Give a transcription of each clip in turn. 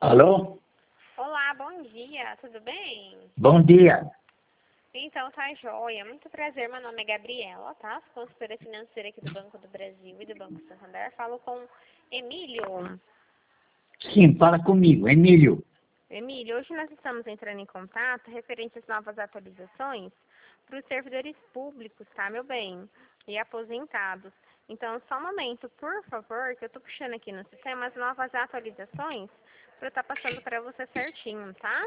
Alô? Olá, bom dia, tudo bem? Bom dia. Então, tá joia. Muito prazer, meu nome é Gabriela, tá? Consultora financeira aqui do Banco do Brasil e do Banco Santander. Falo com Emílio. Sim, fala comigo, Emílio. Emílio, hoje nós estamos entrando em contato referente às novas atualizações para os servidores públicos, tá, meu bem? E aposentados. Então, só um momento, por favor, que eu tô puxando aqui no sistema as novas atualizações para eu estar passando para você certinho, tá?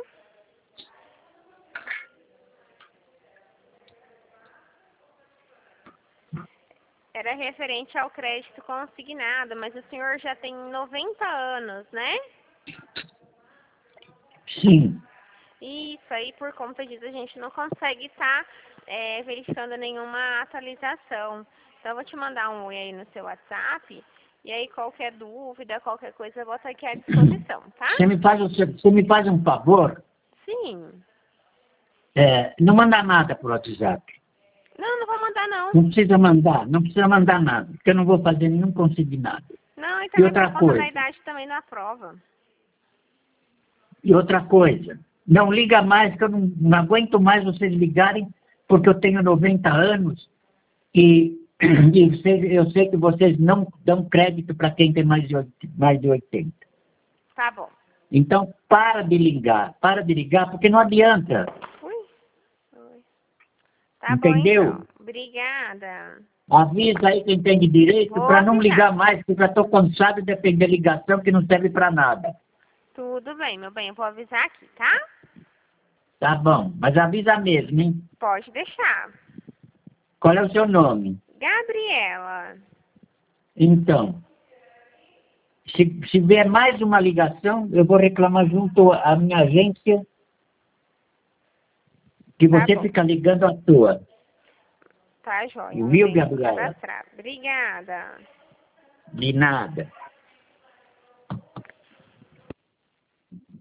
Era referente ao crédito consignado, mas o senhor já tem 90 anos, né? Sim. Isso aí, por conta disso, a gente não consegue estar verificando nenhuma atualização. Então, eu vou te mandar um oi aí no seu WhatsApp. E aí, qualquer dúvida, qualquer coisa, eu vou estar aqui à disposição, tá? Você me faz um favor? Sim. Não manda nada por WhatsApp. Não, não vou mandar, não. Não precisa mandar nada, porque eu não vou fazer nenhum consignado. Não, e E também outra por conta coisa, da idade também na prova. não liga mais, que eu não aguento mais vocês ligarem, porque eu tenho 90 anos e, eu sei que vocês não dão crédito para quem tem mais de 80. Tá bom. Então, para de ligar, porque não adianta, Ui. Ui. Tá bom, entendeu? então. Obrigada. Avisa aí quem tem de direito Vou para não ligar avisar. mais, porque eu já estou cansado de atender ligação que não serve para nada. Tudo bem, meu bem. Eu vou avisar aqui, tá? Tá bom, mas avisa mesmo, hein? Pode deixar. Qual é o seu nome? Gabriela. Então, se vier mais uma ligação, eu vou reclamar junto à minha agência que Tá você bom. fica ligando à toa. Tá, joia, meu Viu, bem. Vou Gabriela? cadastrar. Obrigada. De nada.